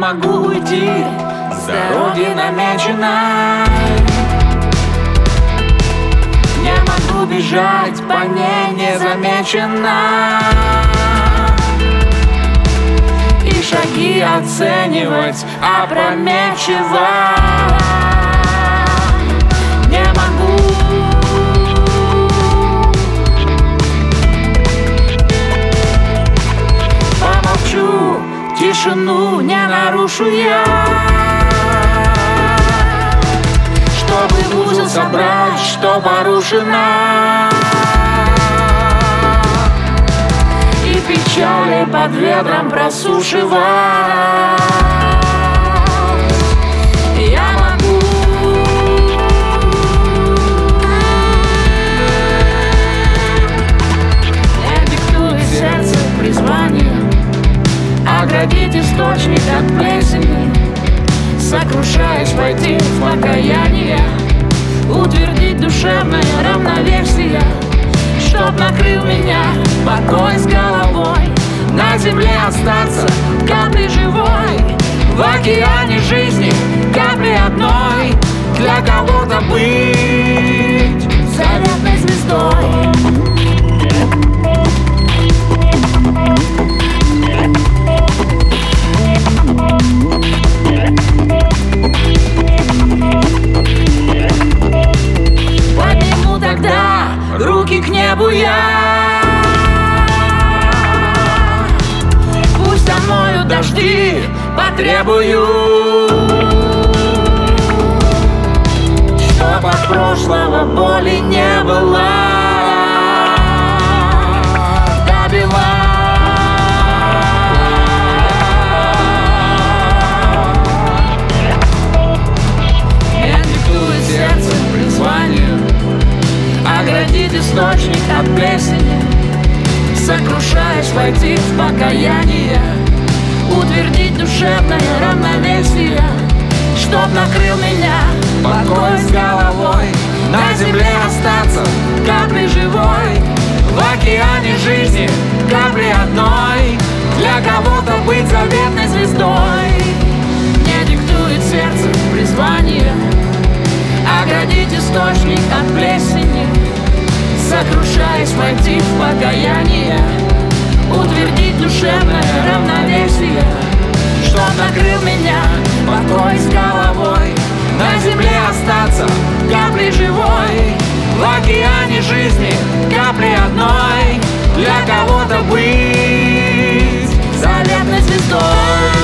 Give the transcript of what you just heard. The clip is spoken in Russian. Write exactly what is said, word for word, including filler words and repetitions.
могу уйти с дороги намеченной. Не могу бежать по ней незамеченно и шаги оценивать опрометчиво. Не могу. Помолчу, тишину не нарушу я, чтобы в узел собрать, что порушено, и печали под ветром просушивать. Я могу. Мне диктует сердце призвание оградить источник от плесени, сокрушаясь, войти в покаяние, утвердить душевное равновесие, чтоб накрыл меня покой с головой, на земле остаться каплей живой, в океане жизни капли одной, для кого-то быть заветной звездой. Руки к небу я, пусть омоют дожди, потребую, чтоб от прошлого боли не было. Добила. Мне диктует сердце призвание оградить источник от плесени, сокрушаясь, войти в покаяние, утвердить душевное равновесие, чтоб накрыл меня покой с головой, на земле остаться каплей живой, в океане жизни капли одной, для кого-то быть заветной звездой. Мне диктует сердце призвание оградить источник от плесени, сокрушаясь, войти в покаяние, утвердить душевное равновесие, чтоб накрыл меня покой с головой, на земле остаться каплей живой, в океане жизни капли одной, для кого-то быть заветной звездой.